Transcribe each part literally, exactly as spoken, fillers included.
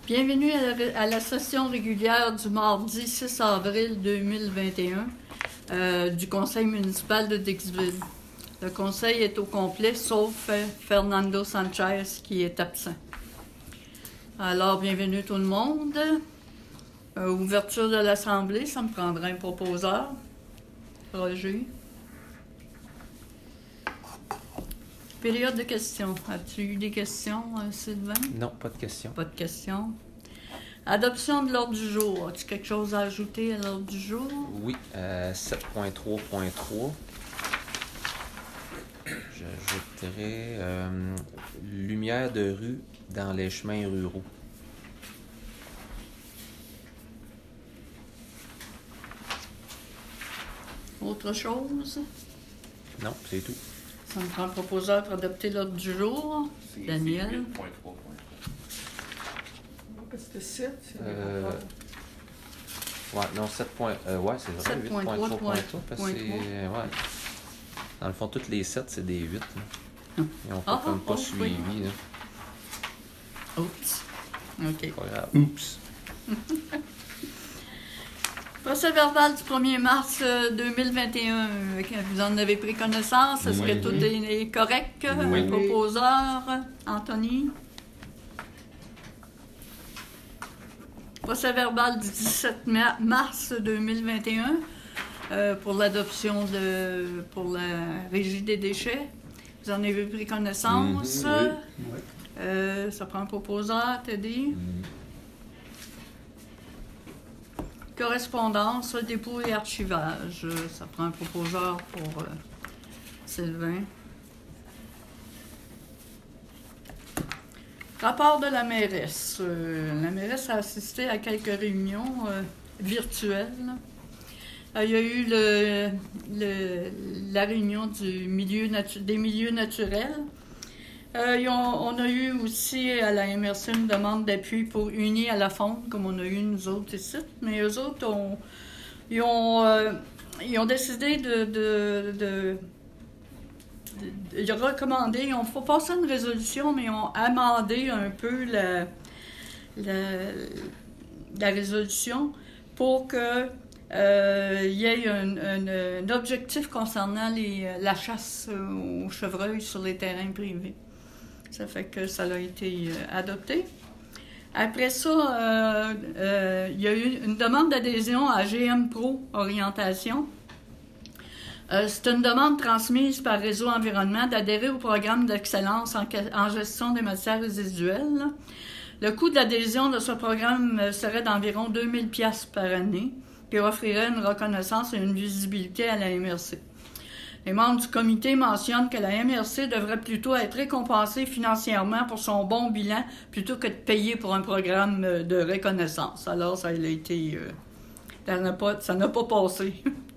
Bienvenue à la, à la session régulière du mardi six avril deux mille vingt et un euh, du Conseil municipal de Dixville. Le conseil est au complet, sauf euh, Fernando Sanchez qui est absent. Alors, bienvenue tout le monde. Euh, ouverture de l'Assemblée, ça me prendrait un proposeur. Roger. Période de questions. As-tu eu des questions, euh, Sylvain? Non, pas de questions. Pas de questions. Adoption de l'ordre du jour. As-tu quelque chose à ajouter à l'ordre du jour? Oui, euh, sept point trois point trois. J'ajouterais euh, lumière de rue dans les chemins ruraux. Autre chose? Non, c'est tout. Ça me prend un proposeur pour adopter l'ordre du jour. Daniel. huit point trois point trois. Parce que sept, c'est Euh, ouais, non, sept points. Euh, ouais, c'est vrai, sept huit point point trois trois point trois. Parce que point c'est. trois. Ouais. Dans le fond, toutes les sept, c'est des huit. Ah. Ils n'ont Ah, comme ah, pas oh, suivi. oui. Là. Oups. OK. Pas grave. Oups. Procès verbal du premier mars deux mille vingt et un. Vous en avez pris connaissance? Est-ce Oui. que tout est correct? Oui. Proposeur, Anthony? Procès verbal du dix-sept mars deux mille vingt et un euh, pour l'adoption de pour la Régie des déchets. Vous en avez pris connaissance? Mm-hmm, oui. Euh, ça prend un proposeur, Teddy? Mm. Correspondance, dépôt et archivage. Ça prend un proposeur pour euh, Sylvain. Rapport de la mairesse. Euh, la mairesse a assisté à quelques réunions euh, virtuelles. Euh, il y a eu le, le, la réunion du milieu natu- des milieux naturels. Euh, ils ont- on a eu aussi à la M R C une demande d'appui pour Unis à la Fonte, comme on a eu nous autres ici. Mais eux autres, ont, ils, ont, euh, ils ont décidé de, de, de, de, de recommander, ils ont fait passer une résolution, mais ils ont amendé un peu la, la, la résolution pour que euh, il y ait un, un, un objectif concernant les, la chasse aux chevreuils sur les terrains privés. Ça fait que ça a été euh, adopté. Après ça, euh, euh, il y a eu une demande d'adhésion à G M Pro Orientation. Euh, c'est une demande transmise par Réseau Environnement d'adhérer au programme d'excellence en, en gestion des matières résiduelles. Le coût de l'adhésion de ce programme serait d'environ deux mille dollars par année, qui offrirait une reconnaissance et une visibilité à la M R C. Les membres du comité mentionnent que la M R C devrait plutôt être récompensée financièrement pour son bon bilan plutôt que de payer pour un programme de reconnaissance. Alors, ça a été... Euh, ça n'a pas, ça n'a pas passé.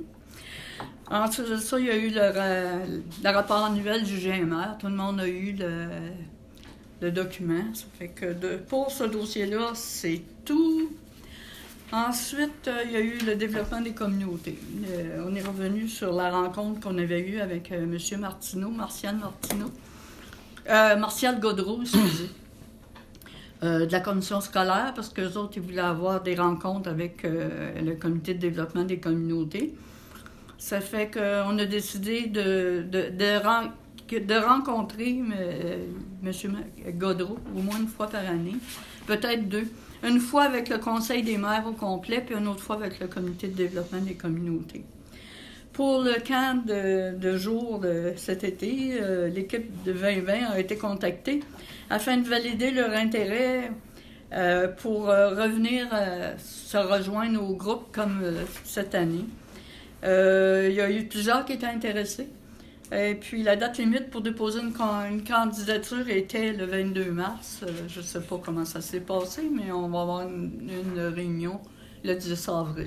Ensuite de ça, il y a eu le, le rapport annuel du G M R. Tout le monde a eu le, le document. Ça fait que de, pour ce dossier-là, c'est tout. Ensuite, euh, il y a eu le développement des communautés. Euh, on est revenu sur la rencontre qu'on avait eue avec euh, M. Martineau, Martial Martineau, euh, Martial Gaudreau, excusez, euh, de la commission scolaire, parce qu'eux autres, ils voulaient avoir des rencontres avec euh, le comité de développement des communautés. Ça fait qu'on a décidé de, de, de, ren- de rencontrer euh, M. Gaudreau au moins une fois par année, peut-être deux. Une fois avec le Conseil des maires au complet, puis une autre fois avec le Comité de développement des communautés. Pour le camp de, de jour de cet été, euh, l'équipe de vingt vingt a été contactée afin de valider leur intérêt euh, pour euh, revenir euh, se rejoindre au groupe comme euh, cette année. Euh, il y a eu plusieurs qui étaient intéressés. Et puis, la date limite pour déposer une, une candidature était le vingt-deux mars. Euh, je ne sais pas comment ça s'est passé, mais on va avoir une, une réunion le dix avril.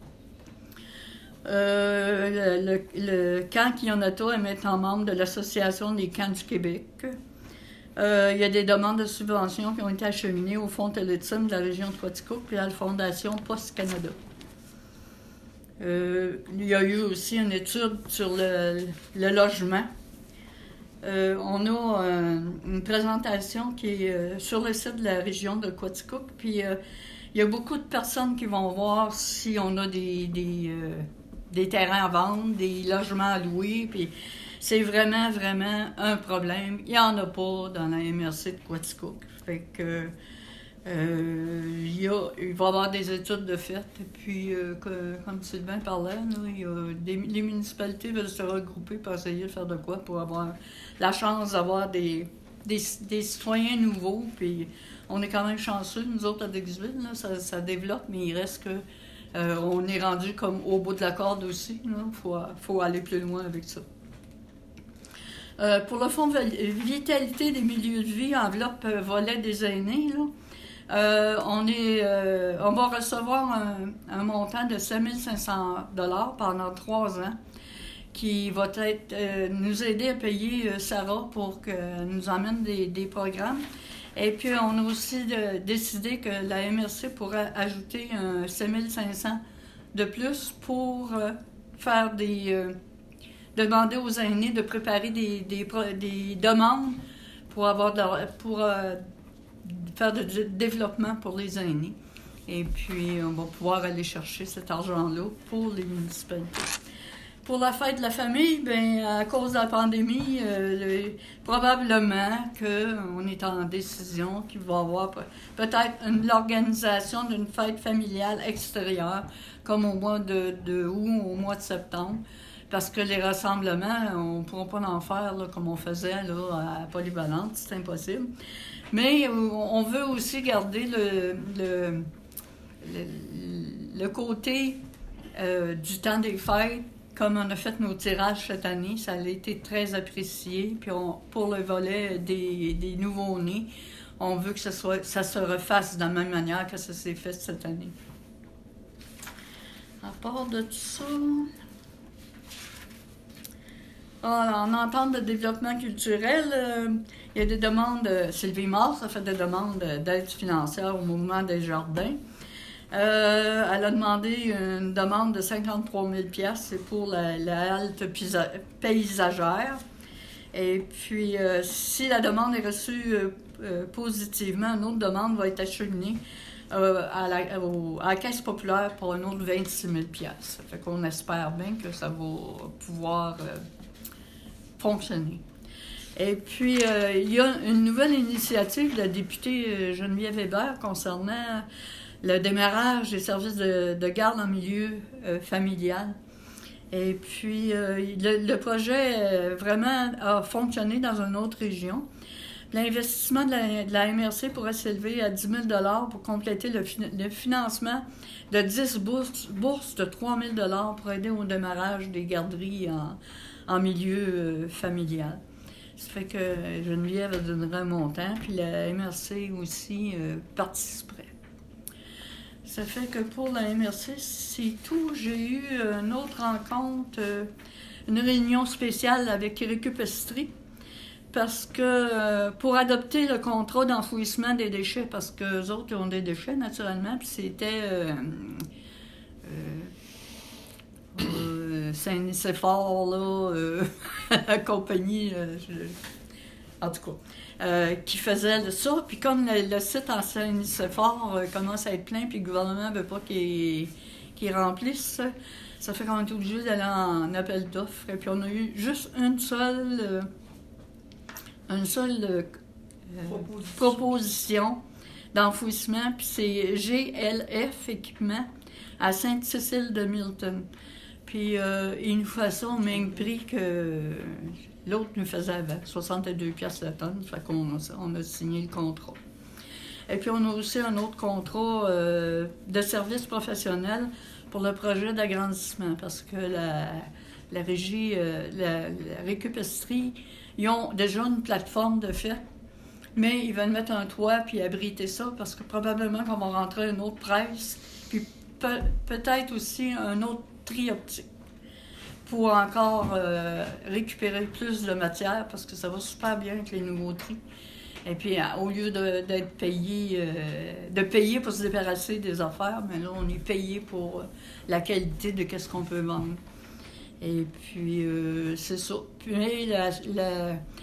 Euh, le, le, le camp Kionata est maintenant membre de l'Association des camps du Québec. Euh, il y a des demandes de subventions qui ont été acheminées au Fonds Télétim de la région de Quaticook puis à la Fondation Post Canada. Euh, il y a eu aussi une étude sur le, le logement euh, on a euh, une présentation qui est euh, sur le site de la région de Quaticook. Puis euh, il y a beaucoup de personnes qui vont voir si on a des, des, euh, des terrains à vendre, des logements à louer. Puis c'est vraiment, vraiment un problème. Il n'y en a pas dans la M R C de Quaticook. Fait que Euh, il, y a, il va y avoir des études de fait. Et puis, euh, que, comme Sylvain parlait, là, il y a des, les municipalités veulent se regrouper pour essayer de faire de quoi pour avoir la chance d'avoir des, des, des citoyens nouveaux. Puis, on est quand même chanceux, nous autres, à Dixville, là, ça, ça développe, mais il reste que euh, on est rendu comme au bout de la corde aussi. Il faut, faut aller plus loin avec ça. Euh, pour le fonds Vitalité des milieux de vie, enveloppe euh, volet des aînés, là, Euh, on, est, euh, on va recevoir un, un montant de cinq mille cinq cents dollars pendant trois ans qui va être, euh, nous aider à payer euh, Sarah pour qu'elle nous emmène des, des programmes. Et puis, on a aussi de, décidé que la M R C pourrait ajouter un cinq mille cinq cents de plus pour euh, faire des... Euh, demander aux aînés de préparer des, des, des demandes pour avoir de, pour, euh, faire du développement pour les aînés. Et puis, on va pouvoir aller chercher cet argent-là pour les municipalités. Pour la fête de la famille, bien, à cause de la pandémie, euh, le, probablement qu'on est en décision qu'il va y avoir peut-être une, l'organisation d'une fête familiale extérieure, comme au mois de, de août ou au mois de septembre. Parce que les rassemblements, on ne pourra pas en faire là, comme on faisait là, à Polyvalente, c'est impossible. Mais on veut aussi garder le, le, le, le côté euh, du temps des fêtes, comme on a fait nos tirages cette année, ça a été très apprécié. Puis on, pour le volet des, des nouveaux-nés, on veut que ça, soit, ça se refasse de la même manière que ça s'est fait cette année. À part de tout ça... Ah, en entente de développement culturel, euh, il y a des demandes, euh, Sylvie Mars a fait des demandes d'aide financière au mouvement des jardins. Euh, elle a demandé une demande de cinquante-trois mille dollars, c'est pour la, la halte paysagère. Et puis, euh, si la demande est reçue euh, euh, positivement, une autre demande va être acheminée euh, à, la, au, à la Caisse populaire pour un autre vingt-six mille dollars. Ça fait qu'on espère bien que ça va pouvoir... Euh, fonctionner. Et puis, euh, il y a une nouvelle initiative de la députée euh, Geneviève Hébert concernant le démarrage des services de, de garde en milieu euh, familial. Et puis, euh, le, le projet euh, vraiment a fonctionné dans une autre région. L'investissement de la, de la M R C pourrait s'élever à dix mille dollars pour compléter le, le financement de dix bourses, bourses de trois mille dollars pour aider au démarrage des garderies en en milieu euh, familial. Ça fait que Geneviève donnerait un montant, puis la M R C aussi euh, participerait. Ça fait que pour la M R C, c'est tout. J'ai eu une autre rencontre, euh, une réunion spéciale avec Récupestrie, parce que euh, pour adopter le contrat d'enfouissement des déchets, parce qu'eux autres ont des déchets naturellement, puis c'était... Euh, euh, Euh, Saint-Nicéphore, là, euh, la compagnie, euh, je, en tout cas, euh, qui faisait ça. Puis comme le, le site en Saint-Nicéphore euh, commence à être plein, puis le gouvernement ne veut pas qu'il, qu'il remplisse ça, ça fait qu'on est obligé d'aller en appel d'offres. Et puis on a eu juste une seule, euh, une seule euh, proposition. proposition d'enfouissement, puis c'est G L F Équipement à Sainte-Cécile de Milton. Puis euh, il nous fait ça au même prix que l'autre nous faisait avant, soixante-deux piastres la tonne. Fait qu'on a, on a signé le contrat. Et puis on a aussi un autre contrat euh, de service professionnel pour le projet d'agrandissement, parce que la, la régie, euh, la, la Récupestrie, ils ont déjà une plateforme de fait, mais ils veulent mettre un toit puis abriter ça, parce que probablement qu'on va rentrer une autre presse, puis Pe- peut-être aussi un autre tri optique pour encore euh, récupérer plus de matière, parce que ça va super bien avec les nouveaux tris. Et puis, au lieu de, d'être payé, euh, de payer pour se débarrasser des affaires, mais là, on est payé pour la qualité de ce qu'on peut vendre. Et puis, euh, c'est ça. Puis, la, la,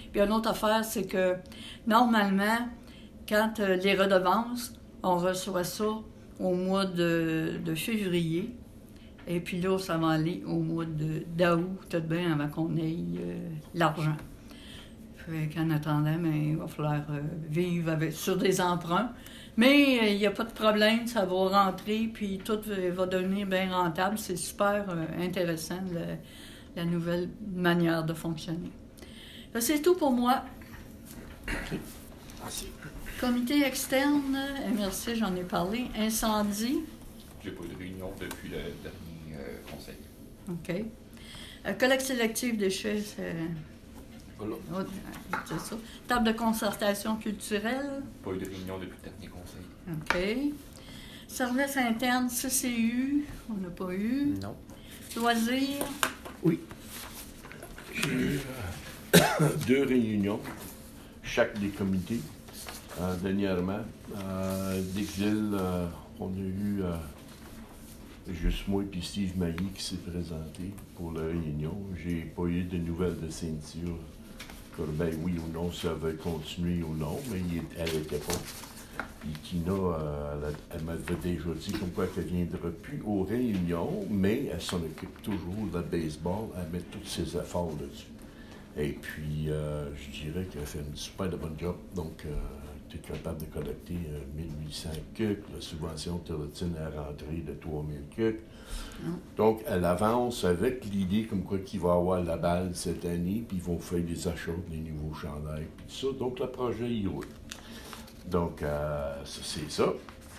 Puis une autre affaire, c'est que normalement, quand euh, les redevances, on reçoit ça au mois de, de février. Et puis là, ça va aller au mois de, d'août, tout de bien, avant qu'on ait euh, l'argent. Fait qu'en attendant, bien, il va falloir euh, vivre avec, sur des emprunts. Mais il n'y a pas de problème, ça va rentrer, puis tout va devenir bien rentable. C'est super euh, intéressant, le, la nouvelle manière de fonctionner. Fait, c'est tout pour moi. Okay. Merci. Comité externe, M R C, j'en ai parlé. Incendie. J'ai pas eu de réunion depuis le dernier euh, conseil. OK. Euh, collecte sélective déchets, c'est... Voilà. Oh, c'est ça. Table de concertation culturelle. Pas eu de réunion depuis le dernier conseil. OK. Service interne, C C U, on n'a pas eu. Non. Loisirs. Oui. J'ai eu euh, deux réunions, chaque des comités, euh, dernièrement. Euh, D'Exil, euh, on a eu euh, juste moi et Steve Mailly qui s'est présenté pour la réunion. J'ai pas eu de nouvelles de Cynthia. Ben oui ou non, ça va continuer ou non, mais il, elle n'était pas. Puis Tina, euh, elle, elle m'avait déjà dit comme quoi qu'elle ne viendra plus aux réunions, mais elle s'en occupe toujours de baseball, elle met tous ses efforts là-dessus. Et puis, euh, je dirais qu'elle fait une super de bonne job. Donc, euh, tu es capable de collecter euh, mille huit cents cucs. La subvention de Télétine est rentrée de trois mille cucs. Donc, elle avance avec l'idée comme quoi qu'il va avoir la balle cette année, puis ils vont faire des achats des nouveaux chandails, puis tout ça. Donc, le projet, il roule. Donc, euh, c'est ça.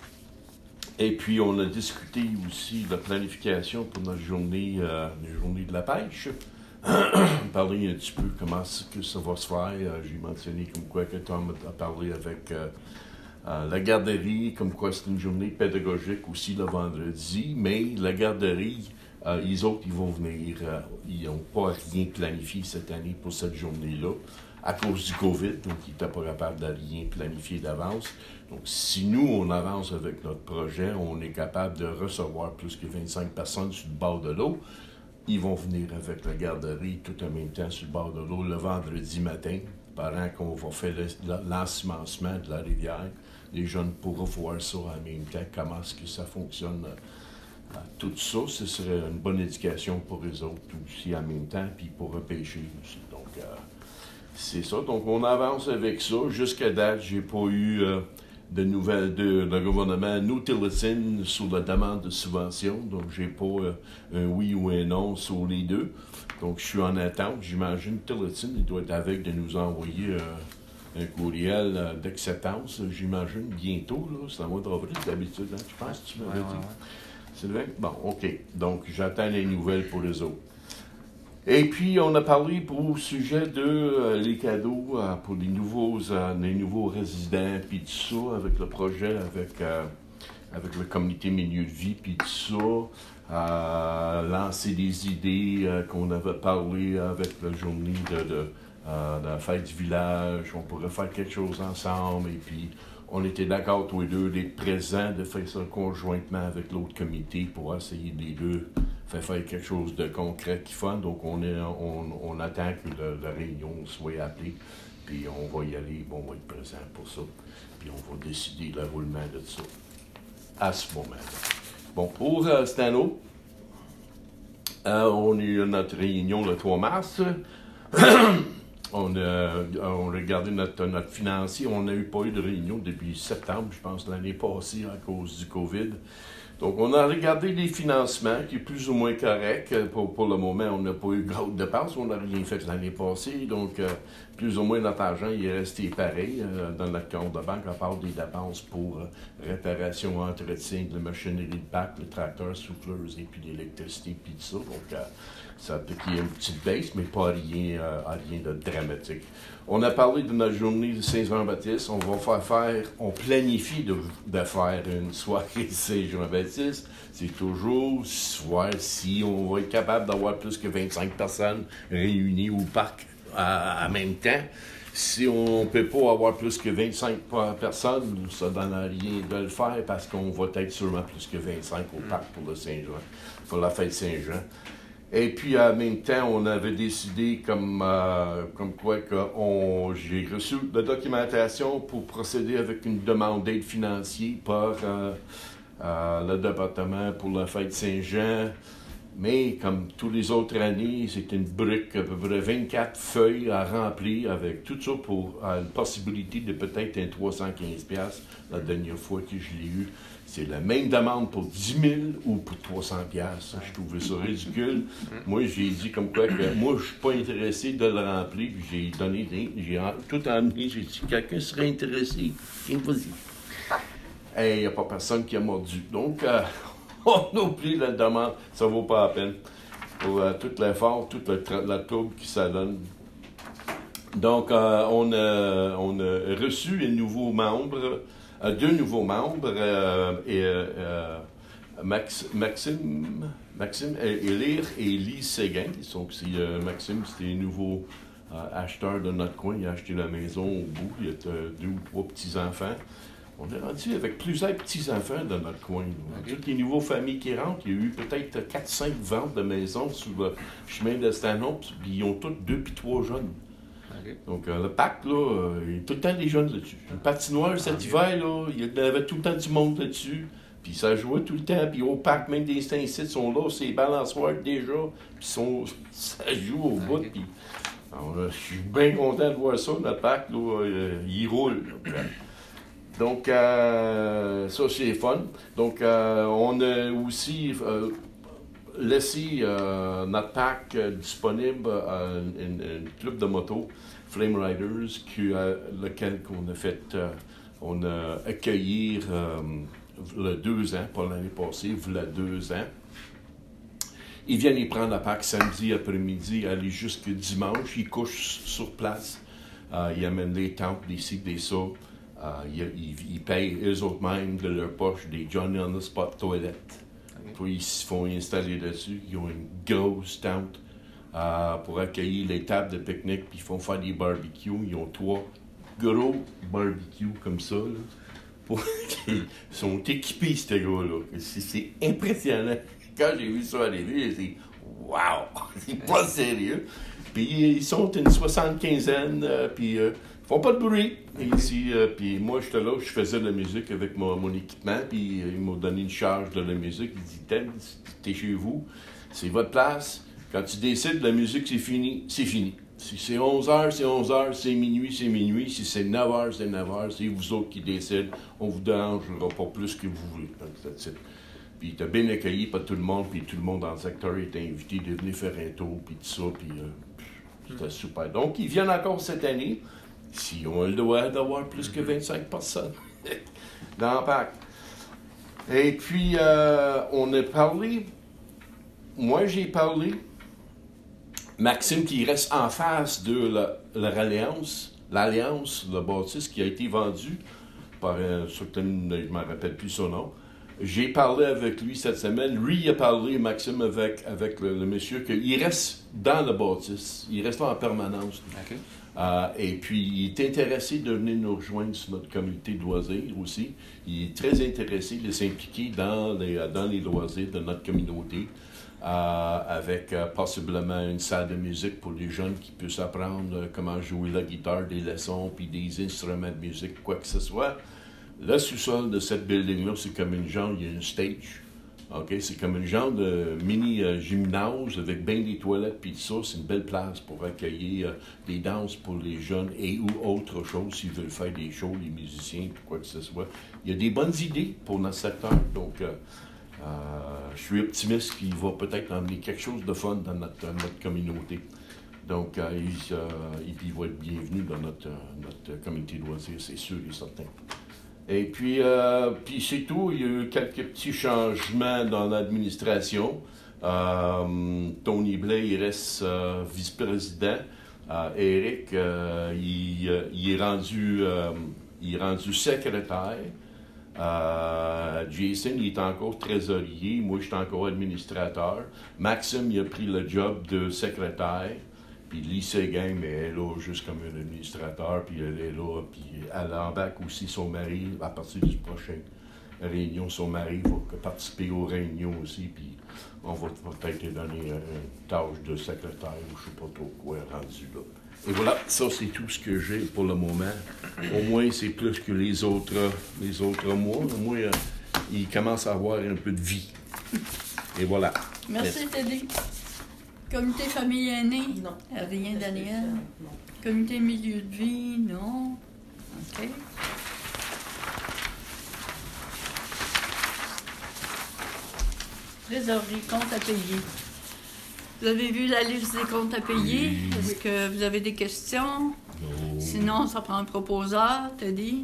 Et puis, on a discuté aussi de la planification pour notre journée, euh, la journée de la pêche. Parler un petit peu comment que ça va se faire. Euh, J'ai mentionné comme quoi que Tom a parlé avec euh, euh, la garderie, comme quoi c'est une journée pédagogique aussi le vendredi, mais la garderie, euh, les autres, ils vont venir, euh, ils n'ont pas rien planifié cette année pour cette journée-là, à cause du COVID, donc ils n'étaient pas capables de rien planifier d'avance. Donc, si nous, on avance avec notre projet, on est capable de recevoir plus que vingt-cinq personnes sur le bord de l'eau. Ils vont venir avec la garderie tout en même temps sur le bord de l'eau le vendredi matin, pendant qu'on va faire l'ensemencement de la rivière. Les jeunes pourront voir ça en même temps, comment est-ce que ça fonctionne. Tout ça, ce serait une bonne éducation pour eux autres aussi en même temps, puis pour repêcher aussi. Donc, euh, c'est ça. Donc, on avance avec ça. Jusqu'à date, j'ai pas eu euh, de nouvelles de, de gouvernement, nous, Télétine, sur la demande de subvention. Donc, j'ai pas euh, un oui ou un non sur les deux. Donc, je suis en attente. J'imagine que Télétine, il doit être avec de nous envoyer euh, un courriel euh, d'acceptance, j'imagine, bientôt. Là. C'est à mois d'avril, d'habitude, hein, je pense que tu m'avais ouais, dit. ouais, ouais. Sylvain? Bon, OK. Donc, j'attends les nouvelles pour les autres. Et puis, on a parlé pour, au sujet de euh, les cadeaux euh, pour les nouveaux, euh, les nouveaux résidents, puis tout ça, avec le projet, avec, euh, avec le comité milieu de vie, puis tout ça. Euh, lancer des idées euh, qu'on avait parlé avec la journée de, de, euh, de la fête du village. On pourrait faire quelque chose ensemble, et puis on était d'accord tous les deux d'être présents, de faire ça conjointement avec l'autre comité pour essayer de les deux faire faire quelque chose de concret qui fun. Donc on, est, on, on attend que le, la réunion soit appelée, puis on va y aller, bon, on va être présent pour ça, puis on va décider le roulement de ça à ce moment-là. Bon, pour euh, Stano, euh, on a eu notre réunion le trois mars. On a, on a regardé notre, notre financier. On n'a eu pas eu de réunion depuis septembre, je pense, l'année passée à cause du COVID. Donc, on a regardé les financements, qui est plus ou moins correct. Pour, pour le moment, on n'a pas eu de grosses dépenses. On n'a rien fait l'année passée. Donc, euh, plus ou moins, notre argent il est resté pareil euh, dans notre compte de banque, à part des dépenses pour euh, réparation, entretien de la machinerie de bac, le tracteur, souffleuse et puis l'électricité, puis tout ça. Donc, euh, ça a peut-être une petite baisse, mais pas rien, euh, rien de dramatique. On a parlé de notre journée de Saint-Jean-Baptiste. On va faire faire, on planifie de, de faire une soirée de Saint-Jean-Baptiste. C'est toujours voir si on va être capable d'avoir plus que vingt-cinq personnes réunies au parc à, en même temps. Si on ne peut pas avoir plus que vingt-cinq personnes, ça ne donne rien de le faire parce qu'on va être sûrement plus que vingt-cinq au parc pour le Saint-Jean, pour la fête Saint-Jean. Et puis, en même temps, on avait décidé comme, euh, comme quoi que on, j'ai reçu la documentation pour procéder avec une demande d'aide financière par euh, euh, le département pour la fête Saint-Jean. Mais comme toutes les autres années, c'était une brique, à peu près vingt-quatre feuilles à remplir avec tout ça pour euh, une possibilité de peut-être un trois cent quinze dollars la dernière fois que je l'ai eu. C'est la même demande pour dix mille ou pour trois cents dollars. Je trouvais ça ridicule. Moi, j'ai dit comme quoi que moi, je suis pas intéressé de le remplir. Puis j'ai donné, j'ai tout emmené. J'ai dit, quelqu'un serait intéressé. Tiens, vas-y. Et il n'y a pas personne qui a mordu. Donc, euh, on oublie la demande. Ça ne vaut pas la peine. Pour euh, tout l'effort, toute la, la trouble qui ça donne. Donc, euh, on, a, on a reçu un nouveau membre. Euh, deux nouveaux membres, euh, et, euh, Max, Maxime, Maxime Élire et Lise Séguin. Donc, c'est, euh, Maxime, c'était un nouveau euh, acheteur de notre coin. Il a acheté la maison au bout. Il y a euh, deux ou trois petits-enfants. On est rendu avec plusieurs petits-enfants dans notre coin. Okay. Toutes les nouveaux familles qui rentrent, il y a eu peut-être quatre cinq ventes de maisons sur le chemin de Stanhope, puis ils ont tous deux puis trois jeunes. Okay. Donc, euh, le parc, là, euh, il y a tout le temps des jeunes là-dessus. Une patinoire, cet hiver, là, il y avait tout le temps du monde là-dessus. Puis ça jouait tout le temps. Puis au parc, même des ici sont là, c'est balançoires déjà. Puis sont, ça joue au bout. Okay. Puis, alors, je suis bien content de voir ça, notre parc, là, euh, il roule. Donc, euh, ça, c'est fun. Donc, euh, on a aussi euh, laissé euh, notre parc euh, disponible à un club de moto, Flame Riders, qui, euh, lequel qu'on a fait, euh, on a accueilli euh, il y a deux ans, pas l'année passée, il y a deux ans. Ils viennent y prendre la parc samedi après-midi, aller jusqu'à dimanche. Ils couchent sur place. Euh, ils amènent des tentes, des ci, des ça. Euh, ils, ils, ils payent eux-mêmes de leur poche des Johnny on the Spot toilettes. Okay. Puis ils se font installer dessus. Ils ont une grosse tente euh, pour accueillir les tables de pique-nique. Puis ils font faire des barbecues. Ils ont trois gros barbecues comme ça. Là, pour... ils sont équipés, ces gars-là. C'est, c'est impressionnant. Quand j'ai vu ça arriver, j'ai dit « Wow! C'est pas sérieux! » Puis ils sont une soixante-quinzaine, euh, puis euh, ils font pas de bruit. Ici, euh, puis moi, j'étais là, je faisais de la musique avec mon, mon équipement, puis euh, ils m'ont donné une charge de la musique. Ils disent « Ted, t'es chez vous, c'est votre place. Quand tu décides, la musique, c'est fini, c'est fini. Si c'est onze heures, c'est onze heures, c'est minuit, c'est minuit. Si c'est neuf heures, c'est neuf heures. C'est vous autres qui décident. On vous dérangera pas plus que vous voulez. » Donc, that's it. Puis il était bien accueilli par tout le monde, puis tout le monde dans le secteur était invité de venir faire un tour, puis tout ça, puis euh, c'était super. Donc, ils viennent encore cette année, si on a le droit d'avoir plus que vingt-cinq personnes dans le parc. Et puis, euh, on a parlé, moi j'ai parlé, Maxime qui reste en face de la, la l'Alliance, l'Alliance, le bâtisse qui a été vendu par un certain, je ne me rappelle plus son nom. J'ai parlé avec lui cette semaine. Lui, il a parlé, Maxime, avec, avec le, le monsieur, qu'il reste dans le bâtisse. Il reste là en permanence. Okay. Euh, et puis, il est intéressé de venir nous rejoindre sur notre comité de loisirs aussi. Il est très intéressé de s'impliquer dans les, dans les loisirs de notre communauté, euh, avec euh, possiblement une salle de musique pour les jeunes qui puissent apprendre euh, comment jouer la guitare, des leçons, puis des instruments de musique, quoi que ce soit. Le sous-sol de cette building-là, c'est comme une genre, il y a une stage. Okay? C'est comme une genre de mini-gymnase euh, avec bien des toilettes puis tout ça. C'est une belle place pour accueillir euh, des danses pour les jeunes et ou autre chose s'ils veulent faire des shows, les musiciens, ou quoi que ce soit. Il y a des bonnes idées pour notre secteur. Donc, euh, euh, je suis optimiste qu'il va peut-être emmener quelque chose de fun dans notre, notre communauté. Donc, euh, il, euh, il va être bienvenu dans notre, notre communauté de loisirs, c'est sûr et certain. Et puis, euh, puis c'est tout. Il y a eu quelques petits changements dans l'administration. Euh, Tony Blais, il reste euh, vice-président. Euh, Eric, euh, il, il, est rendu, euh, il est rendu secrétaire. Euh, Jason, il est encore trésorier. Moi, je suis encore administrateur. Maxime, il a pris le job de secrétaire. Puis Lise Séguin, mais elle est là juste comme un administrateur, puis elle est là, puis elle embarque aussi son mari à partir du prochain réunion, son mari va participer aux réunions aussi, puis on va peut-être lui donner une tâche de secrétaire ou je sais pas trop quoi rendu là. Et voilà, ça c'est tout ce que j'ai pour le moment. Au moins c'est plus que les autres, les autres mois. Au moins euh, il commence à avoir un peu de vie. Et voilà. Merci, Teddy. Comité famille aînée? Non. Rien, Daniel? Non. Comité milieu de vie? Non. OK. Trésorerie, compte à payer. Vous avez vu la liste des comptes à payer? Oui. Est-ce que vous avez des questions? Non. Sinon, ça prend un proposeur, Teddy.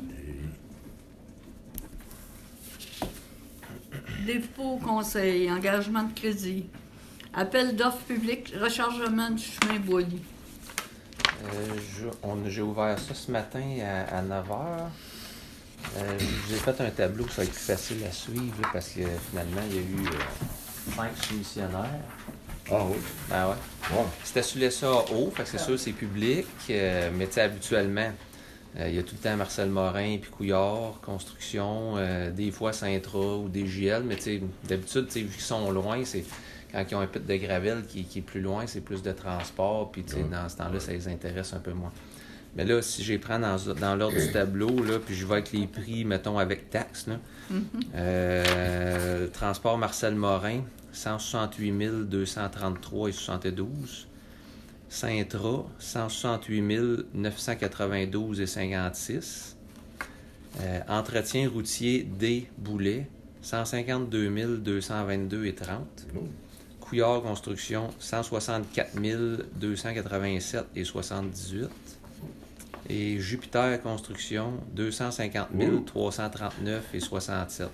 Dépôt conseil, engagement de crédit. Appel d'offres publiques, rechargement du chemin Boilly. Euh, je- on- j'ai ouvert ça ce matin à, à neuf heures. Euh, j'ai fait un tableau, ça va être plus facile à suivre là, parce que finalement, il y a eu euh, cinq soumissionnaires. Ah oui. Ben ouais. Ouais. C'était sur les ça haut, fait que c'est sûr c'est public, euh, mais tu sais, habituellement, euh, il y a tout le temps Marcel Morin, puis Couillard, Construction, euh, des fois Saint-Tra ou des J L, mais tu sais, d'habitude, tu sais, vu qu'ils sont loin, c'est quand ils ont un pit de gravel qui, qui est plus loin, c'est plus de transport, puis tu sais, Ouais. dans ce temps-là, ça les intéresse un peu moins. Mais là, si je les prends dans, dans l'ordre du tableau, là, puis je vais avec les prix, mettons, avec taxes, là, Mhm. euh, transport Marcel Morin, cent soixante-huit mille deux cent trente-trois et soixante-douze. Saint-Tra, cent soixante-huit mille neuf cent quatre-vingt-douze et cinquante-six. Euh, entretien routier D. Boulet, cent cinquante-deux mille deux cent vingt-deux et trente. Oh. Couillard Construction, cent soixante-quatre mille deux cent quatre-vingt-sept et soixante-dix-huit. Et Jupiter Construction, deux cent cinquante mille trois cent trente-neuf et soixante-sept.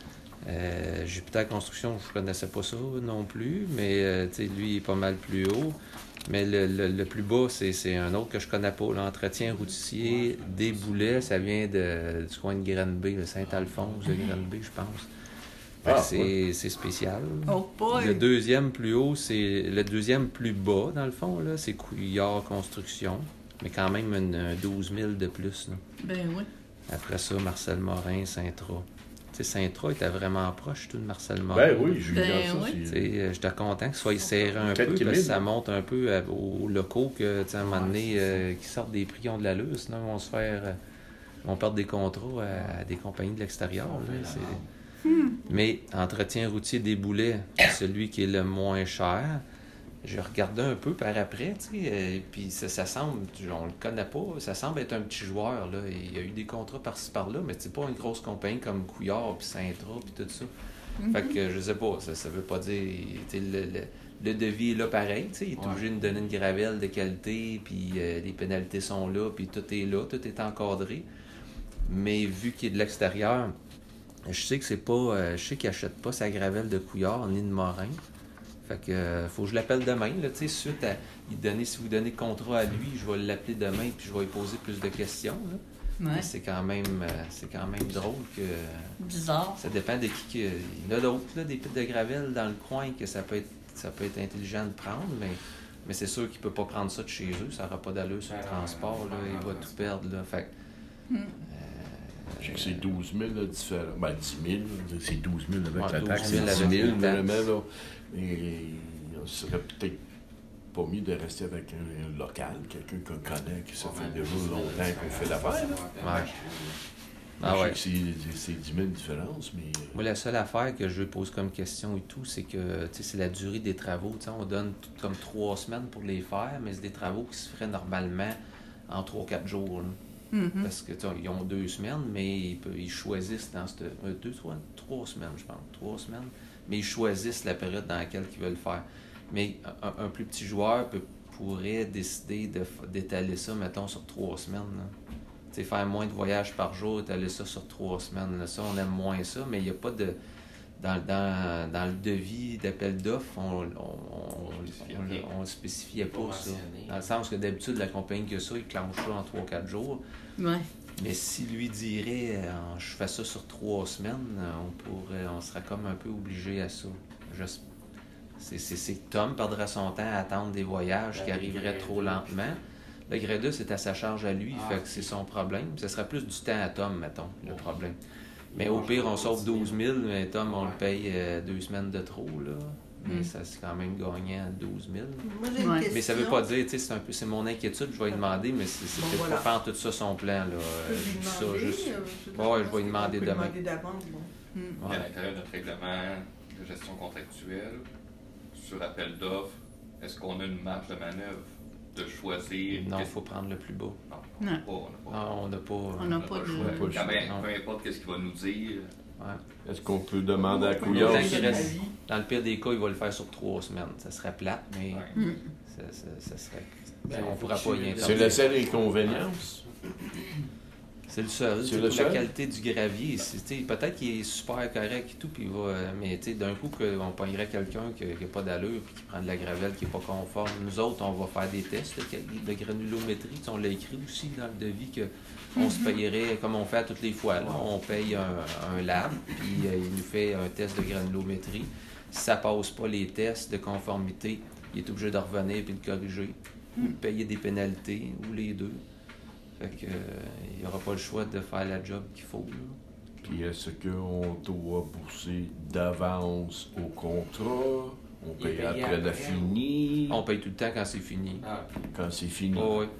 Euh, Jupiter Construction, je ne connaissais pas ça non plus, mais euh, tu sais, lui, il est pas mal plus haut. Mais le, le, le plus bas, c'est, c'est un autre que je connais pas. L'entretien routier des Boulets, ça vient de, du coin de Granby, le Saint-Alphonse de Granby, je pense. Fait que Ah, c'est, ouais. c'est spécial. Oh boy! Le deuxième plus haut, c'est le deuxième plus bas, dans le fond, là, c'est Couillard Construction. Mais quand même une, un douze mille de plus. Là. Ben oui. Après ça, Marcel Morin, Saint-Tra. Tu sais, Saint-Tra était vraiment proche tout de Marcel Morin. Ben oui, je Ben regarde ça. oui. Tu c'est- sais, euh, j'étais content qu'il soit serré un Quatre peu parce que kilomètres. ça monte un peu à- aux locaux que, tu sais, à un moment donné, euh, qui sortent des prix qui ont de l'allure, sinon ils vont se faire... euh, ils vont perdre des contrats à, à des compagnies de l'extérieur. Là, c'est... Mais entretien routier des Boulets, c'est celui qui est le moins cher. J'ai regardé un peu par après, tu sais, euh, puis ça, ça semble, on le connaît pas, ça semble être un petit joueur, là. Il y a eu des contrats par-ci par-là, mais c'est pas une grosse compagnie comme Couillard, puis Saint-Tra, puis tout ça. Mhm. Fait que je sais pas, ça, ça veut pas dire, tu sais, le, le, le devis est là pareil, tu sais, il est Ouais. obligé de nous donner une gravelle de qualité, puis euh, les pénalités sont là, puis tout est là, tout est encadré. Mais vu qu'il est de l'extérieur, je sais que c'est pas, euh, je sais qu'il achète pas sa gravelle de Couillard ni de Morin. Fait que euh, faut que je l'appelle demain, là, tu sais, suite à il donner, si vous donnez le contrat à lui, je vais l'appeler demain puis je vais lui poser plus de questions. Là. Ouais. Mais c'est quand même euh, c'est quand même drôle que Bizarre. ça dépend de qui que. Il y en a d'autres, là, des pits de gravel dans le coin que ça peut être ça peut être intelligent de prendre, mais, mais c'est sûr qu'il peut pas prendre ça de chez eux, ça n'aura pas d'allure sur le transport, là, il va tout perdre. Là. Fait que, Hmm. Je sais que c'est douze mille là, différents. Ben, dix mille, c'est douze mille avec Ouais, la douze taxe, mille c'est dix avec mille, la vraiment, taxe. là. Et ce serait peut-être pas mieux de rester avec un, un local, quelqu'un qu'on connaît, qui ça fait déjà longtemps qu'on fait l'affaire. là. ouais. Je Ah sais ouais. que c'est, c'est dix mille différences, mais... Moi, la seule affaire que je pose comme question et tout, c'est que tu sais, c'est la durée des travaux. Tu sais, on donne tout comme trois semaines pour les faire, mais c'est des travaux qui se feraient normalement en trois quatre jours. Là. Mhm. Parce que tu sais, ils ont deux semaines, mais ils, peuvent- ils choisissent dans cette. euh, deux, trois, trois semaines, je pense. Trois semaines. Mais ils choisissent la période dans laquelle ils veulent faire. Mais un, un plus petit joueur peut, pourrait décider de, f- d'étaler ça, mettons, sur trois semaines. Là. Tu sais, faire moins de voyages par jour, étaler ça sur trois semaines. Là. Ça, on aime moins ça, mais il n'y a pas de. Dans, dans, dans le devis d'appel d'offres, on on, ne spécifiait pas ça. Dans le sens que d'habitude, la compagnie qui a ça, il clenche ça en trois quatre jours. Ouais. Mais si lui dirait euh, je fais ça sur trois semaines, euh, on pourrait, on serait comme un peu obligé à ça. Je, c'est, c'est, c'est Tom perdrait son temps à attendre des voyages qui arriveraient trop lentement. Le grade deux, c'est à sa charge à lui, fait que c'est son problème. Ce serait plus du temps à Tom, mettons, le problème. Mais au pire, on sauve douze mille, mais Tom, on le paye euh, deux semaines de trop, là. Mais Mm. ça, c'est quand même gagnant douze mille. Moi, j'ai une Ouais. question. Mais ça veut pas dire, tu sais, c'est un peu, c'est mon inquiétude, je vais lui demander, mais c'est, c'est Bon, peut-être voilà. pas faire tout ça son plan, là. Je peux lui Euh, demander, ça, juste... euh, je sais Ouais, pas je vais lui si demander on peut demain. demander d'avance, bon. Mm. Puis à l'intérieur de notre règlement de gestion contractuelle, sur appel d'offres, est-ce qu'on a une marge de manœuvre de choisir? Non, il qu'est-ce- faut prendre le plus bas. Non, Non. on n'a pas, on n'a pas. Non, on n'a pas... On n'a On pas le de... choix. pas le Quand même, choix. peu importe qu'est-ce qu'il va nous dire. Ouais. Est-ce qu'on peut demander à Tant Couillard? qu'il reste- Dans le pire des cas, il va le faire sur trois semaines. Ça serait plate, mais Ouais. Mm. ça, ça, ça serait... Ben, on ne faut pourra que pas tu- y C'est interdire. la seule inconvénience. C'est le seul. C'est C'est le pour la seul? qualité du gravier. C'est, tu sais, peut-être qu'il est super correct et tout, puis il va, mais tu sais, d'un coup, que on pognerait quelqu'un qui n'a pas d'allure et qui prend de la gravelle qui n'est pas conforme. Nous autres, on va faire des tests de, de granulométrie. Tu sais, on l'a écrit aussi dans le devis qu'on se payerait, comme on fait à toutes les fois. Là. On paye un, un lab, puis euh, il nous fait un test de granulométrie. Si ça passe pas les tests de conformité, il est obligé de revenir et de corriger, ou de payer des pénalités, ou les deux. Fait que, euh, il n'y aura pas le choix de faire la job qu'il faut. Là. Puis est-ce qu'on doit bourser d'avance au contrat? On Il est paye payé après après, la finie? On paye tout le temps quand c'est fini. Ah, Quand c'est fini? Oh, oui.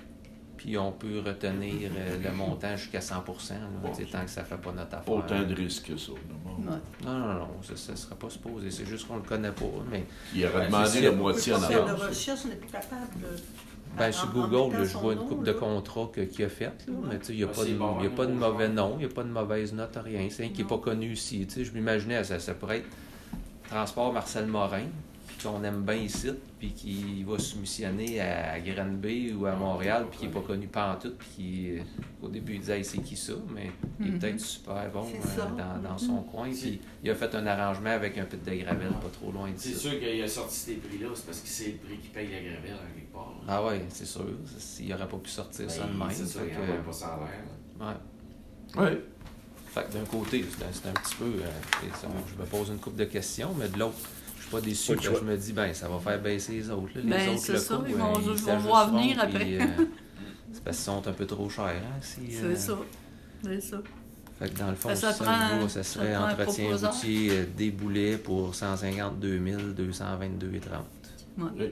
Puis on peut retenir euh, le montant jusqu'à cent pour cent, là, Bon, tu sais, tant que ça ne fait pas notre Pas affaire. autant de risques que ça. d'abord. Ouais. Non, non, non, ça ne sera pas supposé. C'est juste qu'on ne le connaît pas. Mais Il aurait Ouais, demandé c'est la ça. moitié en On peut pas faire de avance. recherche, on n'est pas capable de... ben, en- sur en Google, mettant là, je son vois une nom, coupe de là. contrats que- qu'il a fait. Là, mais tu sais, il n'y a Ah, pas de, c'est bon, il y a un pas de bon mauvais joueur. nom, il n'y a pas de mauvaise note, rien. C'est un qui n'est pas connu ici. Tu sais, je m'imaginais, ça, ça pourrait être Transport Marcel Morin, puis qu'on aime bien ici, puis qui va soumissionner à Granby ou à Montréal, puis qui n'est pas connu pantoute, puis qui, euh, au début, il disait hey, c'est qui ça, mais il est Mhm. peut-être super bon C'est euh, ça. dans, dans son coin. Puis il a fait un arrangement avec un pit de gravel pas trop loin c'est d'ici. sûr qu'il a sorti ces prix-là, c'est parce que c'est le prix qui paye la gravelle en quelque part. là. Ah ouais, c'est sûr. S'il n'aurait pas pu sortir ça de Ben, même. c'est ça, fait il que- n'envoie pas ça en l'air. là. ouais. Oui. Fait que d'un côté, c'est un, c'est un petit peu. euh, c'est ça, je me pose une couple de questions, mais de l'autre, je suis pas déçu Pas de parce que choix. je me dis, ben, ça va faire baisser les autres. là. Les Ben, autres c'est locaux, ça, ils euh, vont- ils ils vont s'ajusteront, voir venir puis, après. euh, c'est parce qu'ils sont un peu trop chers. Hein, si, C'est euh, ça. C'est ça. Fait que dans le fond, Ben, ça si ça prend- le vaut, ça ça serait prend un entretien proposant. routier euh, des boulets pour cent cinquante-deux mille deux cent vingt-deux et trente. Ouais. Oui.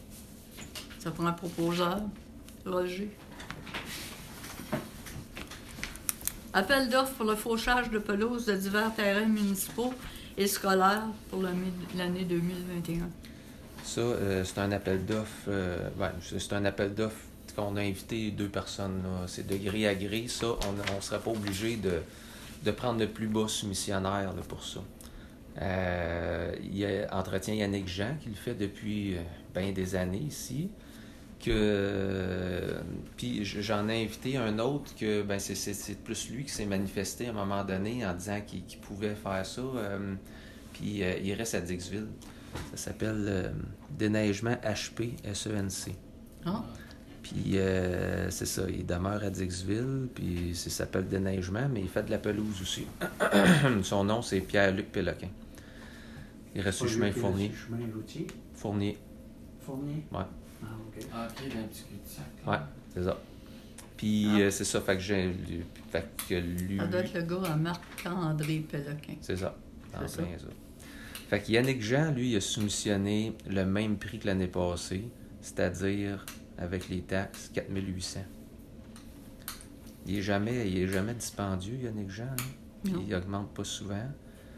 Ça prend un proposeur. Roger. Appel d'offres pour le fauchage de pelouse de divers terrains municipaux et scolaires pour l'année l'année deux mille vingt et un. Ça, euh, c'est un appel d'offres. euh, ben, c'est c'est un appel d'offres qu'on a invité deux personnes. là. C'est de gré à gré. Ça, on ne serait pas obligé de, de prendre le plus bas soumissionnaire là, pour ça. Euh, il y a Entretien Yannick Jean qui le fait depuis euh, bien des années ici. Que, euh, puis j- j'en ai invité un autre que ben, c'est, c'est, c'est plus lui qui s'est manifesté à un moment donné en disant qu'il, qu'il pouvait faire ça. euh, puis euh, il reste à Dixville. Ça s'appelle euh, Déneigement H P S E N C. Ah. Puis euh, c'est ça, il demeure à Dixville, puis ça s'appelle Déneigement, mais il fait de la pelouse aussi. Son nom, c'est Pierre-Luc Péloquin. Il reste sur le chemin Fournier. Chemin routier. Fournier, Fournier. ouais. Ah, OK. Ah, ok, dans un petit cul-de-sac. Ouais, c'est ça. Puis Ah. euh, c'est ça, fait que j'ai. Fait que lui. Ça doit être le gars à Marc-André Péloquin. C'est ça. En C'est plein ça. Fait que Yannick Jean, lui, il a soumissionné le même prix que l'année passée, c'est-à-dire avec les taxes, quatre mille huit cents. Il est jamais, il est jamais dispendieux, Yannick Jean. Hein? Non. Il augmente pas souvent.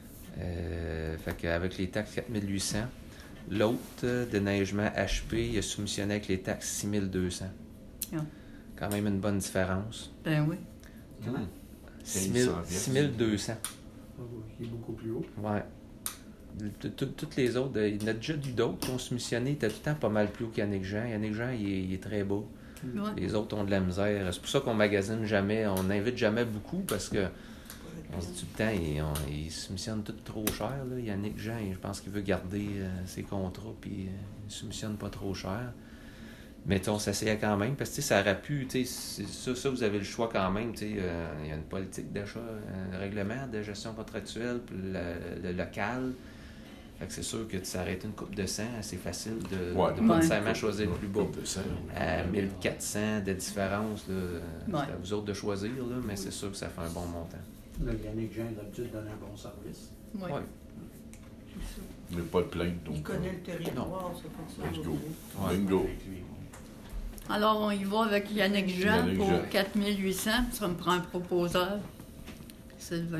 Euh, fait qu'avec les taxes, quatre mille huit cents. L'autre, euh, déneigement H P, il a soumissionné avec les taxes six mille deux cents. Ah. Quand même une bonne différence. Ben oui. Comment? six mille six mille deux cents. Ah oui, il est beaucoup plus haut. Ouais. Tout- tout- Toutes les autres, euh, il y en a déjà eu d'autres qui ont soumissionné, étaient tout le temps pas mal plus haut qu'Yannick Jean. Yannick Jean, il est, il est très beau. Ouais. Les autres ont de la misère. C'est pour ça qu'on magasine jamais, on n'invite jamais beaucoup parce que on se dit tout le temps, ils, on- ils soumissionnent tout trop cher. Là. Yannick Jean, je pense qu'il veut garder euh, ses contrats puis euh, il soumissionne pas trop cher. Mais tu sais, on s'essayait quand même parce que tu sais, ça aurait pu, tu sais, c'est- ça, ça, vous avez le choix quand même. tu sais, euh, Il y a une politique d'achat, un règlement de gestion contractuelle, puis le, le local. Fait que c'est sûr que ça aurait été une coupe de sang assez facile de, Ouais. de pas Ouais. nécessairement choisir le plus bas. De ça. À mille quatre cents de différence, là, Ouais. c'est à vous autres de choisir, là, mais c'est sûr que ça fait un bon montant. Là, Yannick Jean, d'habitude, donne un bon service. Oui. Ouais. C'est ça. Il n'y a pas de plainte. Donc, Il connaît le territoire, ça fait ça. Let's go. Ouais. Bingo. Avec lui. Alors, on y va avec Yannick Jean Yannick pour Jean. quatre mille huit cents. Ça me prend un proposeur. Sylvain.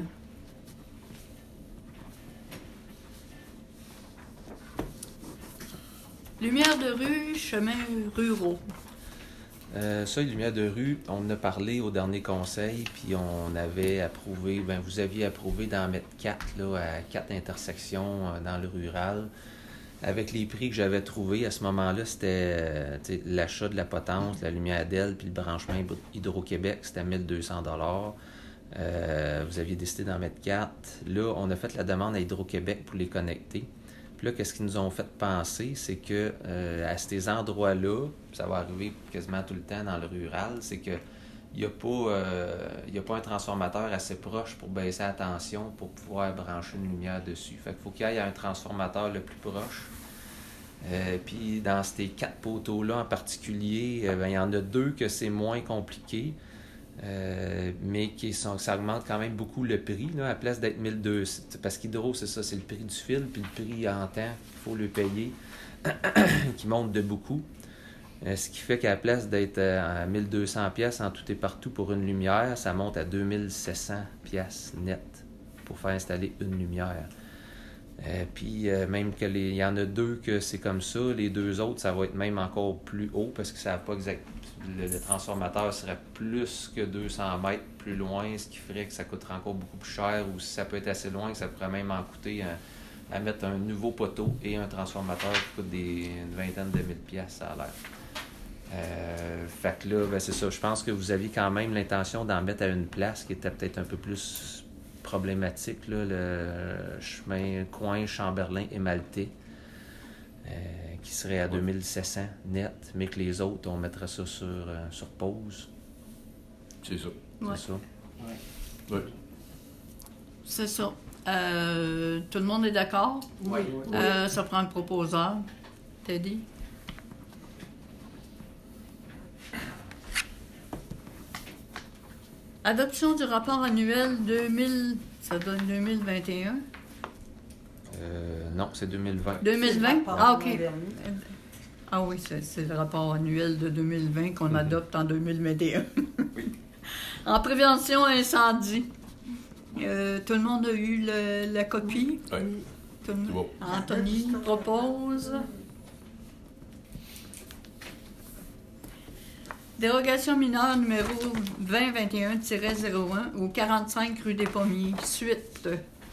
Lumière de rue, chemin ruraux. Euh, ça, les lumières de rue, on en a parlé au dernier conseil, puis on avait approuvé, ben vous aviez approuvé d'en mettre quatre, là, à quatre intersections euh, dans le rural. Avec les prix que j'avais trouvés à ce moment-là, c'était euh, tu sais, l'achat de la potence, la lumière d'E L, puis le branchement Hydro- Hydro-Québec, c'était mille deux cents dollars. Euh, vous aviez décidé d'en mettre quatre. Là, on a fait la demande à Hydro-Québec pour les connecter. Puis là, qu'est-ce qu'ils nous ont fait penser, c'est que euh, à ces endroits-là, ça va arriver quasiment tout le temps dans le rural, c'est que il n'y a, pas, euh, y a pas un transformateur assez proche pour baisser la tension pour pouvoir brancher une lumière dessus. Fait qu'il faut qu'il y ait un transformateur le plus proche. Euh, puis dans ces quatre poteaux-là en particulier, euh, ben, il y en a deux que c'est moins compliqué. Euh, mais qui sont, ça augmente quand même beaucoup le prix, là, à la place d'être mille deux cents. Parce qu'Hydro, c'est ça, c'est le prix du fil, puis le prix en temps qu'il faut le payer, qui monte de beaucoup. Euh, ce qui fait qu'à la place d'être euh, à mille deux cents pièces en tout et partout pour une lumière, ça monte à deux mille sept cents pièces net pour faire installer une lumière. Euh, puis euh, même que les, il y en a deux que c'est comme ça, les deux autres, ça va être même encore plus haut parce que ça va pas exact. Le, le transformateur serait plus que deux cents mètres plus loin, ce qui ferait que ça coûterait encore beaucoup plus cher, ou si ça peut être assez loin, que ça pourrait même en coûter un, à mettre un nouveau poteau et un transformateur qui coûte des, une vingtaine de mille pièces à l'air. Euh, fait que là, ben c'est ça. Je pense que vous aviez quand même l'intention d'en mettre à une place qui était peut-être un peu plus problématique, là, le chemin coin Chamberlain émalté. Euh, qui serait à deux mille sept cents net, mais que les autres, on mettrait ça sur, euh, sur pause. C'est ça. Ouais. C'est ça. Oui. C'est ça. Euh, tout le monde est d'accord? Oui. Euh, ça prend un proposeur. Teddy? Adoption du rapport annuel deux mille, ça donne deux mille vingt et un? Euh, non, c'est deux mille vingt. deux mille vingt? C'est le rapport Ah, OK. de l'an dernier. Ah oui, c'est, c'est le rapport annuel de deux mille vingt qu'on Mhm. adopte en deux mille vingt et un. Oui. En prévention incendie. Euh, tout le monde a eu le- la copie? Ouais. Tout le- C'est bon. Anthony propose. Dérogation mineure numéro vingt vingt et un zéro un au quarante-cinq rue des Pommiers. Suite.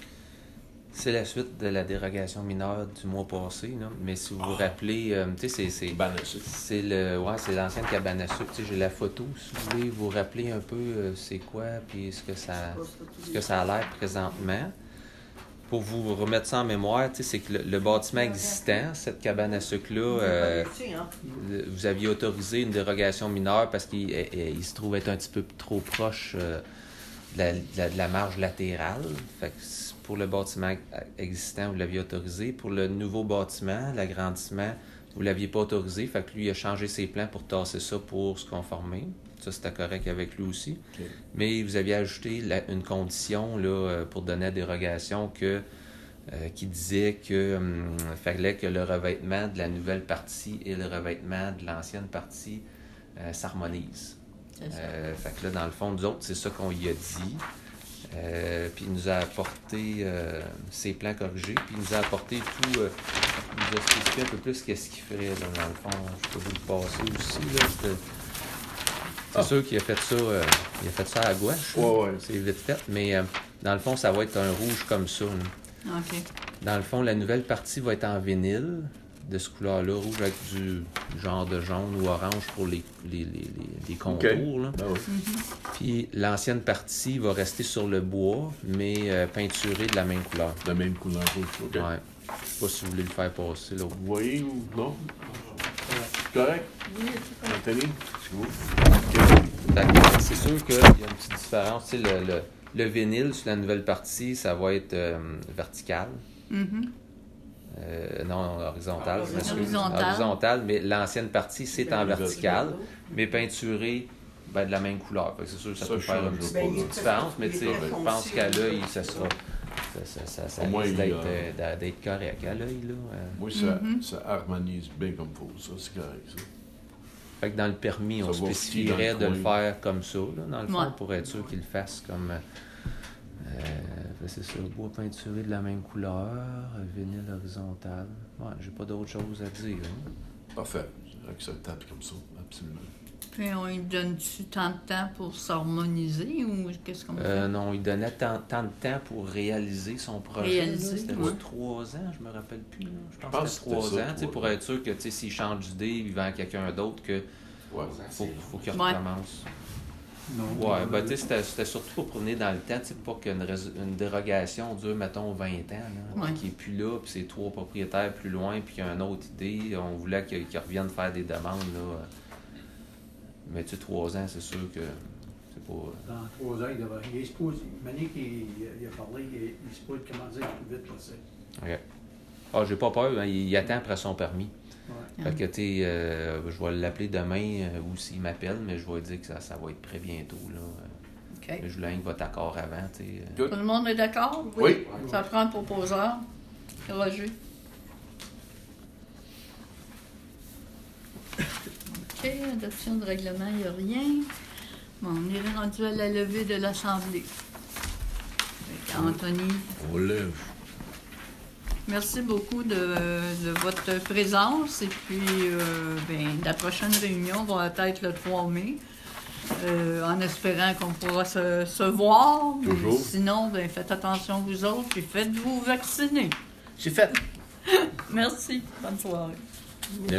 C'est la suite de la dérogation mineure du mois passé, là. Mais si vous vous rappelez, euh, tu sais, c'est, c'est, Cabane à sucre. c'est le, ouais, c'est l'ancienne cabane à sucre. Tu sais, j'ai la photo. Si vous voulez vous rappeler un peu euh, c'est quoi, puis ce que ça, ce que ça a l'air présentement. Pour vous remettre ça en mémoire, tu sais, c'est que le, le bâtiment existant, cette cabane à sucre-là, euh, Hein? le- vous aviez autorisé une dérogation mineure parce qu'il il- il se trouve être un petit peu trop proche euh, de, la, de la- de la marge latérale. Fait que c'est- pour le bâtiment existant, vous l'aviez autorisé. Pour le nouveau bâtiment, l'agrandissement, vous ne l'aviez pas autorisé. Fait que lui, il a changé ses plans pour tasser ça pour se conformer. Ça, c'était correct avec lui aussi. Ok. Mais vous aviez ajouté la- une condition là, euh, pour donner la dérogation que, euh, qui disait que hum, fallait que le revêtement de la nouvelle partie et le revêtement de l'ancienne partie euh, s'harmonisent. C'est ça. Euh, fait que là, dans le fond, nous autres, c'est ça qu'on y a dit. Euh, puis il nous a apporté euh, ses plans corrigés, puis il nous a apporté tout, euh, il nous a spécifié un peu plus qu'est-ce qu'il ferait, là, dans le fond. Je peux vous le passer aussi, là. C'est, c'est Ah. sûr qu'il a fait ça, euh, il a fait ça à gouache. là. Ouais, ouais. C'est vite fait, mais euh, dans le fond, ça va être un rouge comme ça, là. OK. Dans le fond, la nouvelle partie va être en vinyle, de ce couleur-là, rouge avec du genre de jaune ou orange pour les, les, les, les, les contours, là. Ben oui. Puis l'ancienne partie va rester sur le bois, mais euh, peinturée de la même couleur. La même couleur rouge. OK. Ouais. Je sais pas si vous voulez le faire passer, là. Vous voyez ou non? Correct? Oui, c'est ça. Anthony? C'est vous? Fait que c'est sûr qu'il y a une petite différence. Tu sais, le, le, le vinyle sur la nouvelle partie, ça va être euh, vertical. Mhm. Euh, non, horizontal. Ah, je m'excuse. horizontal. Horizontal, mais l'ancienne partie, c'est en vertical, mais peinturé Ben, de la même couleur. Fait que c'est sûr que ça, Ça peut faire change une petite pas, Ben, il est différence, très- mais il tu est sais, très je pense foncé, qu'à là. l'œil, ça sera. Ça, ça, ça, ça Au moins, risque il, d'être, euh, euh, d'être correct à l'œil, là. euh. Moi, ça, Mhm. ça harmonise bien comme faut, ça, c'est correct, ça. Fait que dans le permis, on Ça va spécifierait fitter de dans le le coin. faire comme ça, là, dans le fond, Ouais. pour être sûr qu'il le fasse comme. Euh, euh, c'est ça, bois peinturé de la même couleur, vinyle horizontal. Ouais, j'ai pas d'autre chose à dire. hein. Parfait. C'est acceptable comme ça, absolument. Puis on lui donne-tu tant de temps pour s'harmoniser ou qu'est-ce qu'on Euh, fait? non, il donnait tant, tant de temps pour réaliser son projet. Réaliser, là. C'était ouais. trois ans, je me rappelle plus. là. Je pense, pense que que c'était trois c'était ça, ans, tu sais, trois pour ans. être sûr que tu sais, s'il change d'idée, il vend à quelqu'un d'autre, que Ouais. faut, faut qu'il Ouais. recommence. Non. Ouais, ben tu sais, c'était, c'était surtout pour promener dans le temps, tu sais, pas qu'une rés- une dérogation dure, mettons, vingt ans, là, Ouais. qui est plus là, puis c'est trois propriétaires plus loin, puis qu'il y a une autre idée. On voulait qu'ils, qu'ils reviennent faire des demandes, là. Mais tu sais, trois ans, c'est sûr que c'est pas... Dans trois ans, il devrait. Il est supposé. Manier qu'il il a parlé, il est, il est supposé commencer le plus vite possible. OK. Ah, j'ai pas peur, hein, il, il attend après son permis. Ouais. Fait que, tu sais, euh, je vais l'appeler demain euh, ou s'il m'appelle, mais je vais lui dire que ça, ça va être prêt bientôt, là. OK. Mais je voulais votre accord avant, tu sais. Good. Tout le monde est d'accord? Oui. Ça prend un proposeur. Roger. OK, adoption de règlement, il n'y a rien. Bon, on est rendu à la levée de l'Assemblée. Fait qu'Anthony, On lève. merci beaucoup de, de votre présence. Et puis, euh, ben, la prochaine réunion va être le trois mai, euh, en espérant qu'on pourra se, se voir. Mais Toujours. sinon, ben, faites attention vous autres, puis faites-vous vacciner. C'est fait! Merci. Bonne soirée.